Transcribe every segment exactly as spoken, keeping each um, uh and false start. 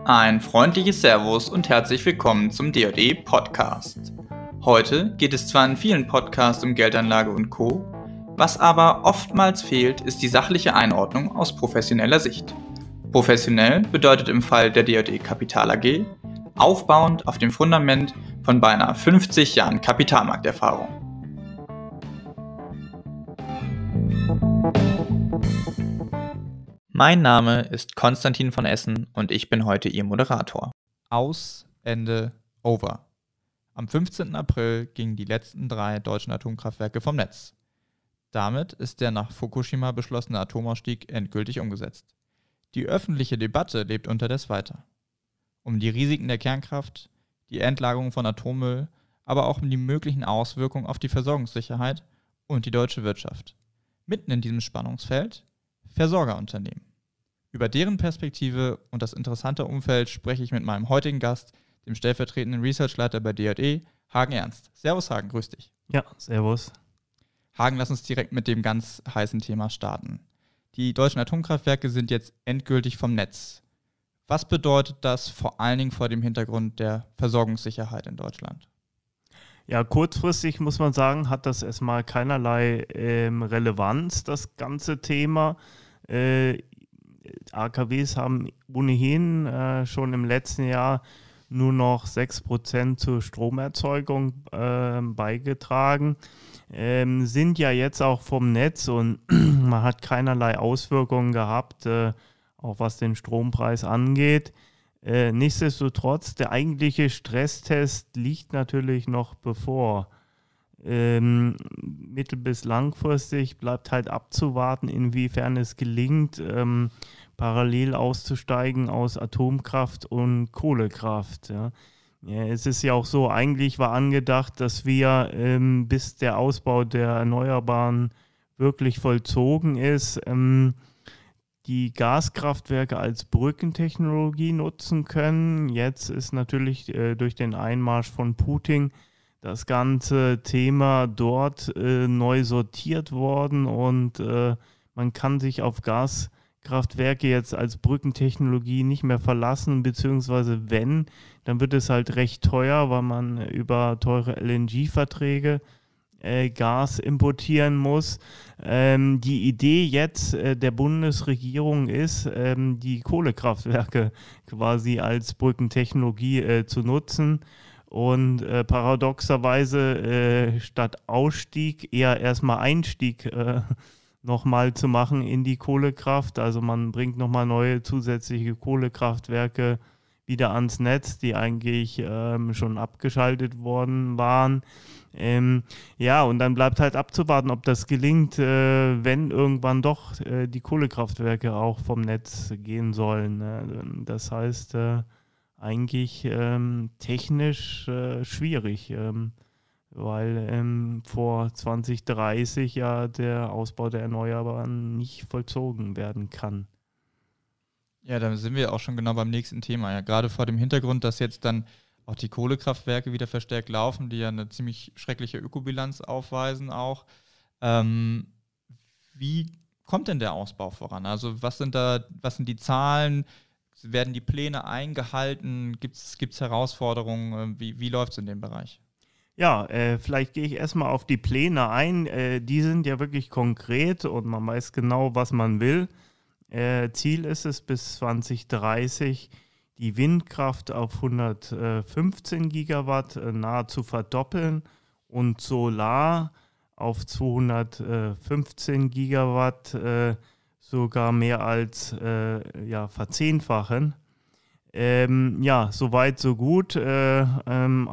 Ein freundliches Servus und herzlich willkommen zum D J E-Podcast. Heute geht es zwar in vielen Podcasts um Geldanlage und Co., was aber oftmals fehlt, ist die sachliche Einordnung aus professioneller Sicht. Professionell bedeutet im Fall der D J E Kapital A G aufbauend auf dem Fundament von beinahe fünfzig Jahren Kapitalmarkterfahrung. Mein Name ist Konstantin von Essen und ich bin heute Ihr Moderator. Aus, Ende, over. Am fünfzehnten April gingen die letzten drei deutschen Atomkraftwerke vom Netz. Damit ist der nach Fukushima beschlossene Atomausstieg endgültig umgesetzt. Die öffentliche Debatte lebt unterdessen weiter. Um die Risiken der Kernkraft, die Endlagerung von Atommüll, aber auch um die möglichen Auswirkungen auf die Versorgungssicherheit und die deutsche Wirtschaft. Mitten in diesem Spannungsfeld Versorgerunternehmen. Über deren Perspektive und das interessante Umfeld spreche ich mit meinem heutigen Gast, dem stellvertretenden Researchleiter bei D J E, Hagen Ernst. Servus Hagen, grüß dich. Ja, servus. Hagen, lass uns direkt mit dem ganz heißen Thema starten. Die deutschen Atomkraftwerke sind jetzt endgültig vom Netz. Was bedeutet das vor allen Dingen vor dem Hintergrund der Versorgungssicherheit in Deutschland? Ja, kurzfristig muss man sagen, hat das erstmal keinerlei ähm, Relevanz, das ganze Thema. Äh, A K Ws haben ohnehin äh, schon im letzten Jahr nur noch sechs Prozent zur Stromerzeugung äh, beigetragen, ähm, sind ja jetzt auch vom Netz und man hat keinerlei Auswirkungen gehabt, äh, auch was den Strompreis angeht. Äh, nichtsdestotrotz, der eigentliche Stresstest liegt natürlich noch bevor. Ähm, mittel- bis langfristig bleibt halt abzuwarten, inwiefern es gelingt, ähm, parallel auszusteigen aus Atomkraft und Kohlekraft. Ja. Ja, es ist ja auch so, eigentlich war angedacht, dass wir, ähm, bis der Ausbau der Erneuerbaren wirklich vollzogen ist, ähm, die Gaskraftwerke als Brückentechnologie nutzen können. Jetzt ist natürlich äh, durch den Einmarsch von Putin das ganze Thema dort äh, neu sortiert worden und äh, man kann sich auf Gaskraftwerke jetzt als Brückentechnologie nicht mehr verlassen, beziehungsweise wenn, dann wird es halt recht teuer, weil man über teure L N G-Verträge äh, Gas importieren muss. Ähm, die Idee jetzt äh, der Bundesregierung ist, ähm, die Kohlekraftwerke quasi als Brückentechnologie äh, zu nutzen. Und äh, paradoxerweise äh, statt Ausstieg eher erstmal Einstieg äh, nochmal zu machen in die Kohlekraft. Also man bringt nochmal neue zusätzliche Kohlekraftwerke wieder ans Netz, die eigentlich ähm, schon abgeschaltet worden waren. Ähm, ja, und dann bleibt halt abzuwarten, ob das gelingt, äh, wenn irgendwann doch äh, die Kohlekraftwerke auch vom Netz gehen sollen. Ne? Das heißt, äh, eigentlich ähm, technisch äh, schwierig, ähm, weil ähm, vor zwanzig dreißig ja der Ausbau der Erneuerbaren nicht vollzogen werden kann. Ja, da sind wir auch schon genau beim nächsten Thema. Ja, gerade vor dem Hintergrund, dass jetzt dann auch die Kohlekraftwerke wieder verstärkt laufen, die ja eine ziemlich schreckliche Ökobilanz aufweisen auch. Ähm, wie kommt denn der Ausbau voran? Also was sind da, was sind die Zahlen? Werden die Pläne eingehalten? Gibt es Herausforderungen? Wie, wie läuft es in dem Bereich? Ja, äh, vielleicht gehe ich erstmal auf die Pläne ein. Äh, die sind ja wirklich konkret und man weiß genau, was man will. Äh, Ziel ist es, bis zwanzig dreißig die Windkraft auf hundertfünfzehn Gigawatt äh, nahezu verdoppeln und Solar auf zweihundertfünfzehn Gigawatt äh, sogar mehr als äh, ja, verzehnfachen. Ähm, ja, soweit, so gut. Äh, ähm,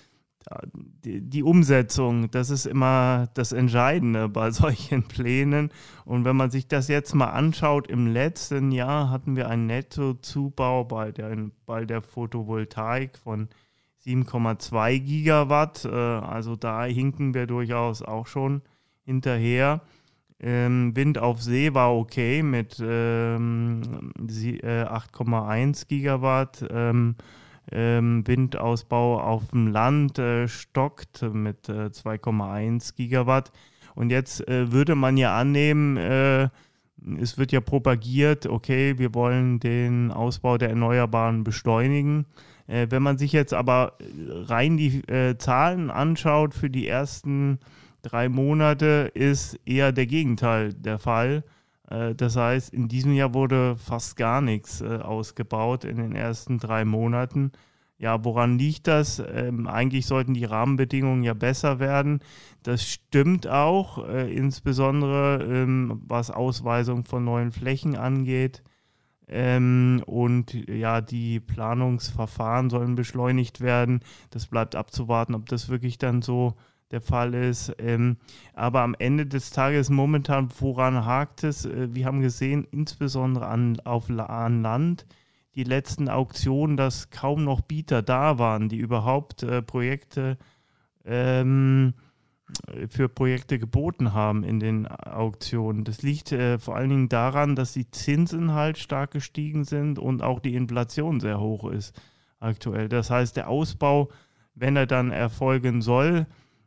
die, die Umsetzung, das ist immer das Entscheidende bei solchen Plänen. Und wenn man sich das jetzt mal anschaut, im letzten Jahr hatten wir einen Nettozubau bei der, bei der Photovoltaik von sieben Komma zwei Gigawatt. Äh, also da hinken wir durchaus auch schon hinterher. Ähm, Wind auf See war okay mit ähm, sie, äh, acht Komma eins Gigawatt. Ähm, ähm, Windausbau auf dem Land äh, stockt mit äh, zwei Komma eins Gigawatt. Und jetzt äh, würde man ja annehmen, äh, Es wird ja propagiert, okay, wir wollen den Ausbau der Erneuerbaren beschleunigen. Äh, wenn man sich jetzt aber rein die äh, Zahlen anschaut für die ersten drei Monate, ist eher der Gegenteil der Fall. Äh, das heißt, in diesem Jahr wurde fast gar nichts äh, ausgebaut in den ersten drei Monaten. Ja, woran liegt das? Ähm, eigentlich sollten die Rahmenbedingungen ja besser werden. Das stimmt auch, äh, insbesondere ähm, was Ausweisung von neuen Flächen angeht. Ähm, und ja, die Planungsverfahren sollen beschleunigt werden. Das bleibt abzuwarten, ob das wirklich dann so der Fall ist. Ähm, aber am Ende des Tages momentan, woran hakt es? Äh, wir haben gesehen, insbesondere an, auf, an Land, die letzten Auktionen, dass kaum noch Bieter da waren, die überhaupt äh, Projekte ähm, für Projekte geboten haben in den Auktionen. Das liegt äh, vor allen Dingen daran, dass die Zinsen halt stark gestiegen sind und auch die Inflation sehr hoch ist aktuell. Das heißt, der Ausbau, wenn er dann erfolgen soll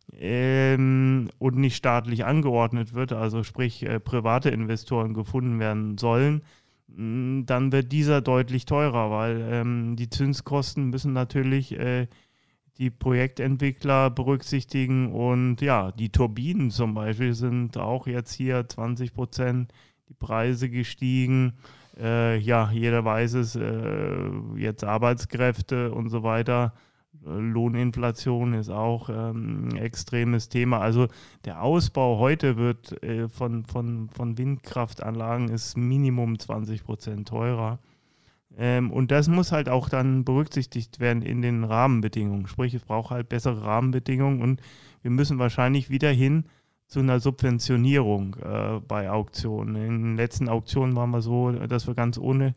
ähm, und nicht staatlich angeordnet wird, also sprich äh, private Investoren gefunden werden sollen, dann wird dieser deutlich teurer, weil ähm, die Zinskosten müssen natürlich äh, die Projektentwickler berücksichtigen und ja, die Turbinen zum Beispiel sind auch jetzt hier zwanzig Prozent die Preise gestiegen. Äh, ja, jeder weiß es, äh, jetzt Arbeitskräfte und so weiter. Lohninflation ist auch ähm, ein extremes Thema. Also der Ausbau heute wird äh, von, von, von Windkraftanlagen ist Minimum zwanzig Prozent teurer. Ähm, und das muss halt auch dann berücksichtigt werden in den Rahmenbedingungen. Sprich, es braucht halt bessere Rahmenbedingungen und wir müssen wahrscheinlich wieder hin zu einer Subventionierung äh, bei Auktionen. In den letzten Auktionen waren wir so, dass wir ganz ohne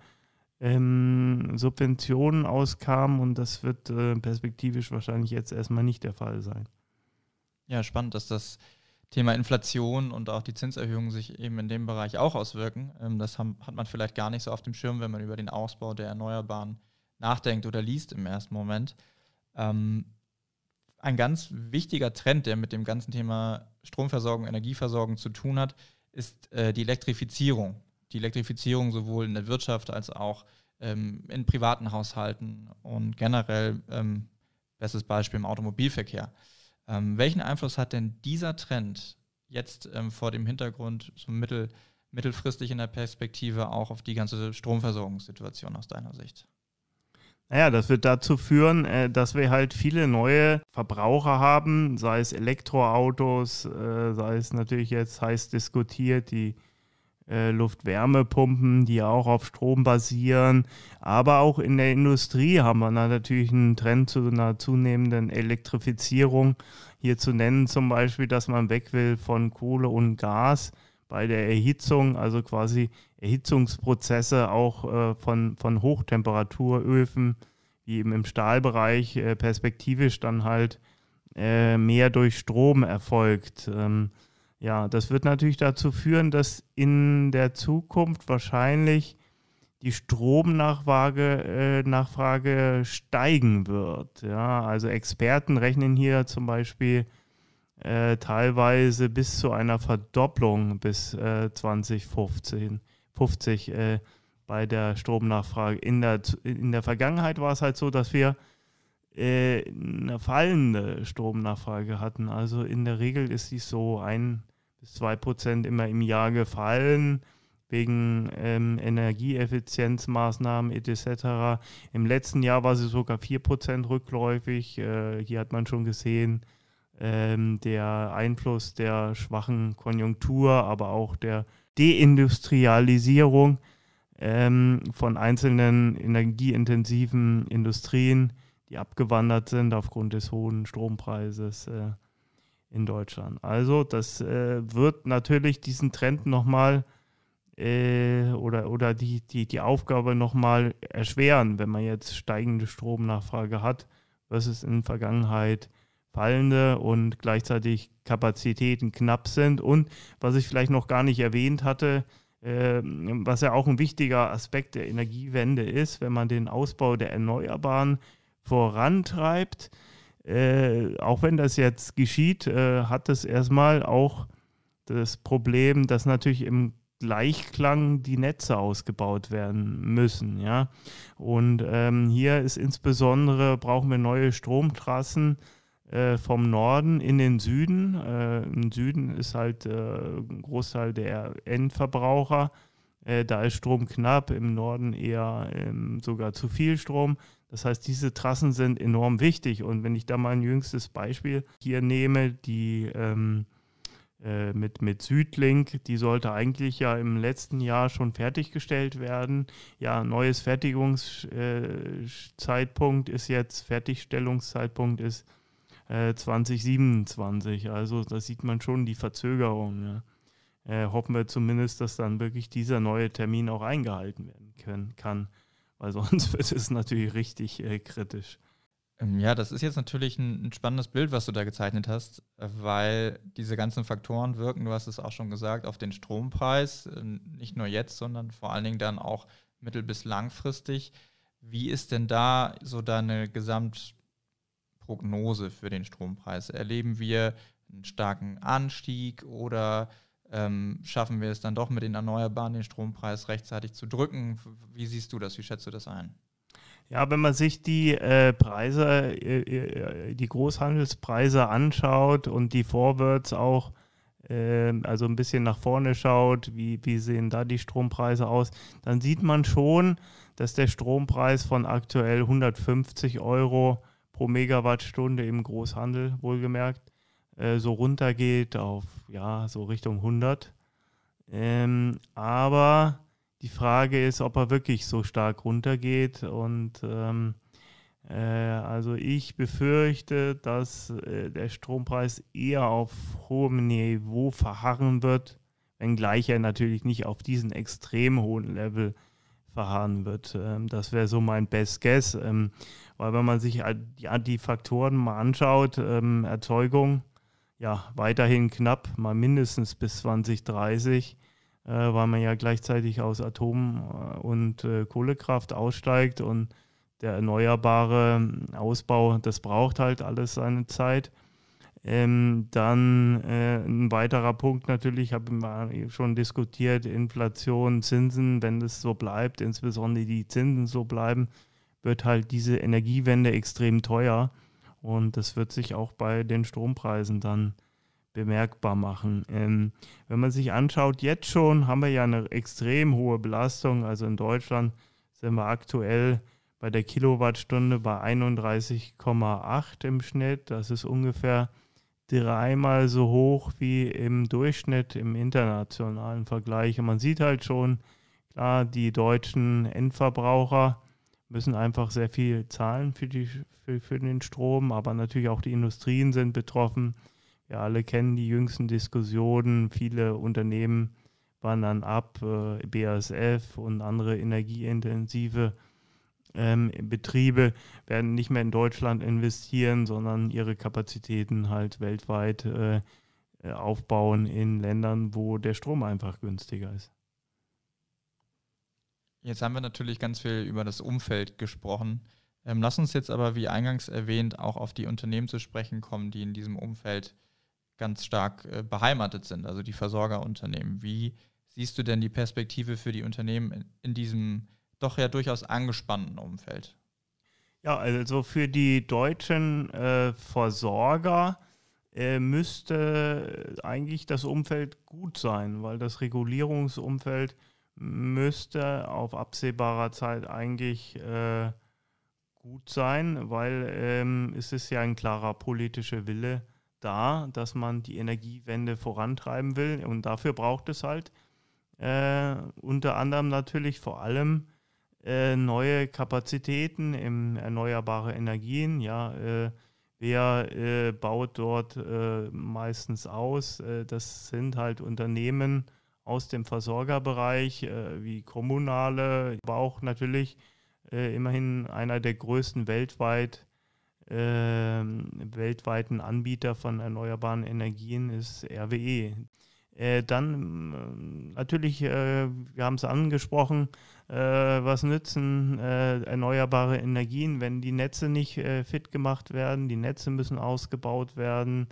Ähm, Subventionen auskamen und das wird äh, perspektivisch wahrscheinlich jetzt erstmal nicht der Fall sein. Ja, spannend, dass das Thema Inflation und auch die Zinserhöhungen sich eben in dem Bereich auch auswirken. Ähm, das haben, hat man vielleicht gar nicht so auf dem Schirm, wenn man über den Ausbau der Erneuerbaren nachdenkt oder liest im ersten Moment. Ähm, ein ganz wichtiger Trend, der mit dem ganzen Thema Stromversorgung, Energieversorgung zu tun hat, ist äh, die Elektrifizierung. Die Elektrifizierung sowohl in der Wirtschaft als auch ähm, in privaten Haushalten und generell, ähm, bestes Beispiel im Automobilverkehr. Ähm, welchen Einfluss hat denn dieser Trend jetzt ähm, vor dem Hintergrund so mittel, mittelfristig in der Perspektive auch auf die ganze Stromversorgungssituation aus deiner Sicht? Naja, das wird dazu führen, äh, dass wir halt viele neue Verbraucher haben, sei es Elektroautos, äh, sei es natürlich jetzt heiß diskutiert, die Äh, Luft-Wärmepumpen, die auch auf Strom basieren. Aber auch in der Industrie haben wir natürlich einen Trend zu einer zunehmenden Elektrifizierung. Hier zu nennen zum Beispiel, dass man weg will von Kohle und Gas bei der Erhitzung, also quasi Erhitzungsprozesse auch äh, von, von Hochtemperaturöfen, wie eben im Stahlbereich, äh, perspektivisch dann halt äh, mehr durch Strom erfolgt. Ähm, Ja, das wird natürlich dazu führen, dass in der Zukunft wahrscheinlich die Stromnachfrage äh, Nachfrage steigen wird. Ja, also Experten rechnen hier zum Beispiel äh, teilweise bis zu einer Verdopplung bis äh, zwanzig fünfzig äh, bei der Stromnachfrage. In der, in der Vergangenheit war es halt so, dass wir äh, eine fallende Stromnachfrage hatten. Also in der Regel ist die so ein bis zwei Prozent immer im Jahr gefallen, wegen ähm, Energieeffizienzmaßnahmen et cetera. Im letzten Jahr war sie sogar vier Prozent rückläufig. Äh, hier hat man schon gesehen, ähm, der Einfluss der schwachen Konjunktur, aber auch der Deindustrialisierung ähm, von einzelnen energieintensiven Industrien, die abgewandert sind aufgrund des hohen Strompreises äh, in Deutschland. Also das äh, wird natürlich diesen Trend nochmal äh, oder, oder die, die, die Aufgabe nochmal erschweren, wenn man jetzt steigende Stromnachfrage hat, versus in der Vergangenheit fallende und gleichzeitig Kapazitäten knapp sind. Und was ich vielleicht noch gar nicht erwähnt hatte, äh, was ja auch ein wichtiger Aspekt der Energiewende ist, wenn man den Ausbau der Erneuerbaren vorantreibt, Äh, auch wenn das jetzt geschieht, äh, hat es erstmal auch das Problem, dass natürlich im Gleichklang die Netze ausgebaut werden müssen. Ja? Und ähm, hier ist insbesondere, brauchen wir neue Stromtrassen äh, vom Norden in den Süden. Äh, Im Süden ist halt äh, ein Großteil der Endverbraucher. Äh, da ist Strom knapp, im Norden eher ähm, sogar zu viel Strom. Das heißt, diese Trassen sind enorm wichtig. Und wenn ich da mal ein jüngstes Beispiel hier nehme, die ähm, äh, mit, mit Südlink, die sollte eigentlich ja im letzten Jahr schon fertiggestellt werden. Ja, neues Fertigungszeitpunkt äh, ist jetzt, Fertigstellungszeitpunkt ist äh, zwanzig siebenundzwanzig. Also da sieht man schon die Verzögerung. Ja. Äh, hoffen wir zumindest, dass dann wirklich dieser neue Termin auch eingehalten werden können, kann. Weil sonst wird es natürlich richtig äh, kritisch. Ja, das ist jetzt natürlich ein, ein spannendes Bild, was du da gezeichnet hast, äh, weil diese ganzen Faktoren wirken, du hast es auch schon gesagt, auf den Strompreis, äh, nicht nur jetzt, sondern vor allen Dingen dann auch mittel- bis langfristig. Wie ist denn da so deine Gesamtprognose für den Strompreis? Erleben wir einen starken Anstieg oder ähm, schaffen wir es dann doch mit den Erneuerbaren, den Strompreis rechtzeitig zu drücken? Wie siehst du das? Wie schätzt du das ein? Ja, wenn man sich die äh, Preise, äh, die Großhandelspreise anschaut und die Forwards auch, äh, also ein bisschen nach vorne schaut, wie, wie sehen da die Strompreise aus, dann sieht man schon, dass der Strompreis von aktuell hundertfünfzig Euro pro Megawattstunde im Großhandel, wohlgemerkt, äh, so runtergeht auf, ja, so Richtung hundert. Ähm, aber die Frage ist, ob er wirklich so stark runtergeht. Und ähm, äh, also ich befürchte, dass äh, der Strompreis eher auf hohem Niveau verharren wird, wenngleich er natürlich nicht auf diesen extrem hohen Level verharren wird. Ähm, das wäre so mein Best Guess. Ähm, weil wenn man sich die, die Faktoren mal anschaut, ähm, Erzeugung, ja, weiterhin knapp, mal mindestens bis zwanzig dreißig, äh, weil man ja gleichzeitig aus Atom- und äh, Kohlekraft aussteigt und der erneuerbare Ausbau, das braucht halt alles seine Zeit. Ähm, dann äh, ein weiterer Punkt natürlich, haben wir schon diskutiert, Inflation, Zinsen, wenn das so bleibt, insbesondere die Zinsen so bleiben, wird halt diese Energiewende extrem teuer. Und das wird sich auch bei den Strompreisen dann bemerkbar machen. Ähm, wenn man sich anschaut, jetzt schon haben wir ja eine extrem hohe Belastung. Also in Deutschland sind wir aktuell bei der Kilowattstunde bei einunddreißig Komma acht im Schnitt. Das ist ungefähr dreimal so hoch wie im Durchschnitt im internationalen Vergleich. Und man sieht halt schon, klar, die deutschen Endverbraucher müssen einfach sehr viel zahlen für, die, für, für den Strom, aber natürlich auch die Industrien sind betroffen. Wir alle kennen die jüngsten Diskussionen. Viele Unternehmen wandern ab, äh, B A S F und andere energieintensive ähm, Betriebe werden nicht mehr in Deutschland investieren, sondern ihre Kapazitäten halt weltweit äh, aufbauen in Ländern, wo der Strom einfach günstiger ist. Jetzt haben wir natürlich ganz viel über das Umfeld gesprochen. Ähm, lass uns jetzt aber, wie eingangs erwähnt, auch auf die Unternehmen zu sprechen kommen, die in diesem Umfeld ganz stark äh, beheimatet sind, also die Versorgerunternehmen. Wie siehst du denn die Perspektive für die Unternehmen in, in diesem doch ja durchaus angespannten Umfeld? Ja, also für die deutschen äh, Versorger äh, müsste eigentlich das Umfeld gut sein, weil das Regulierungsumfeld müsste auf absehbarer Zeit eigentlich äh, gut sein, weil ähm, es ist ja ein klarer politischer Wille da, dass man die Energiewende vorantreiben will. Und dafür braucht es halt äh, unter anderem natürlich vor allem äh, neue Kapazitäten in erneuerbare Energien. Ja, äh, wer äh, baut dort äh, meistens aus? Äh, das sind halt Unternehmen aus dem Versorgerbereich, äh, wie kommunale, aber auch natürlich äh, immerhin einer der größten weltweit äh, weltweiten Anbieter von erneuerbaren Energien ist R W E. Äh, dann äh, natürlich, äh, wir haben es angesprochen, äh, was nützen äh, erneuerbare Energien, wenn die Netze nicht äh, fit gemacht werden? Die Netze müssen ausgebaut werden.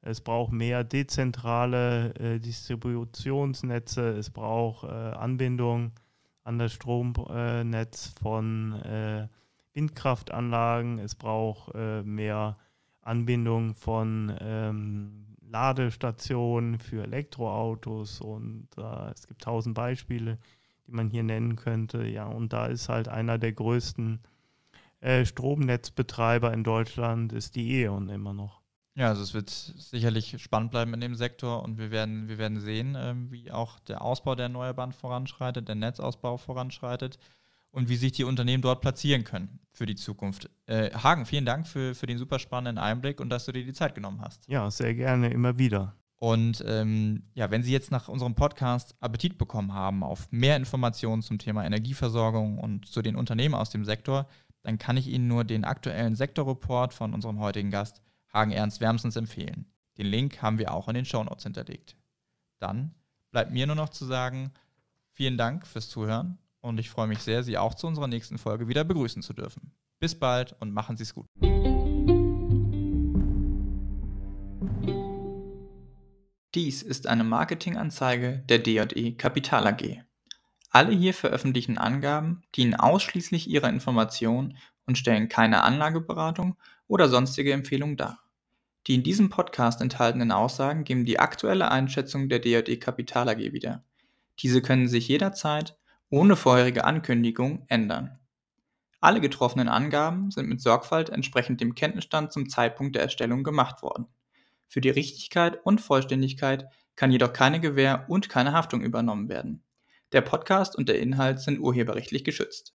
Es braucht mehr dezentrale äh, Distributionsnetze, es braucht äh, Anbindung an das Stromnetz von äh, Windkraftanlagen, es braucht äh, mehr Anbindung von ähm, Ladestationen für Elektroautos und äh, es gibt tausend Beispiele, die man hier nennen könnte. Ja, und da ist halt einer der größten äh, Stromnetzbetreiber in Deutschland, ist die E.ON immer noch. Ja, also es wird sicherlich spannend bleiben in dem Sektor und wir werden, wir werden sehen, ähm, wie auch der Ausbau der Erneuerbaren voranschreitet, der Netzausbau voranschreitet und wie sich die Unternehmen dort platzieren können für die Zukunft. Äh, Hagen, vielen Dank für, für den super spannenden Einblick und dass du dir die Zeit genommen hast. Ja, sehr gerne, immer wieder. Und ähm, ja, wenn Sie jetzt nach unserem Podcast Appetit bekommen haben auf mehr Informationen zum Thema Energieversorgung und zu den Unternehmen aus dem Sektor, dann kann ich Ihnen nur den aktuellen Sektorreport von unserem heutigen Gast Hagen Ernst wärmstens empfehlen. Den Link haben wir auch in den Shownotes hinterlegt. Dann bleibt mir nur noch zu sagen, vielen Dank fürs Zuhören und ich freue mich sehr, Sie auch zu unserer nächsten Folge wieder begrüßen zu dürfen. Bis bald und machen Sie es gut. Dies ist eine Marketinganzeige der D J E Kapital A G. Alle hier veröffentlichten Angaben dienen ausschließlich ihrer Information und stellen keine Anlageberatung oder sonstige Empfehlung dar. Die in diesem Podcast enthaltenen Aussagen geben die aktuelle Einschätzung der D J E Kapital A G wieder. Diese können sich jederzeit ohne vorherige Ankündigung ändern. Alle getroffenen Angaben sind mit Sorgfalt entsprechend dem Kenntnisstand zum Zeitpunkt der Erstellung gemacht worden. Für die Richtigkeit und Vollständigkeit kann jedoch keine Gewähr und keine Haftung übernommen werden. Der Podcast und der Inhalt sind urheberrechtlich geschützt.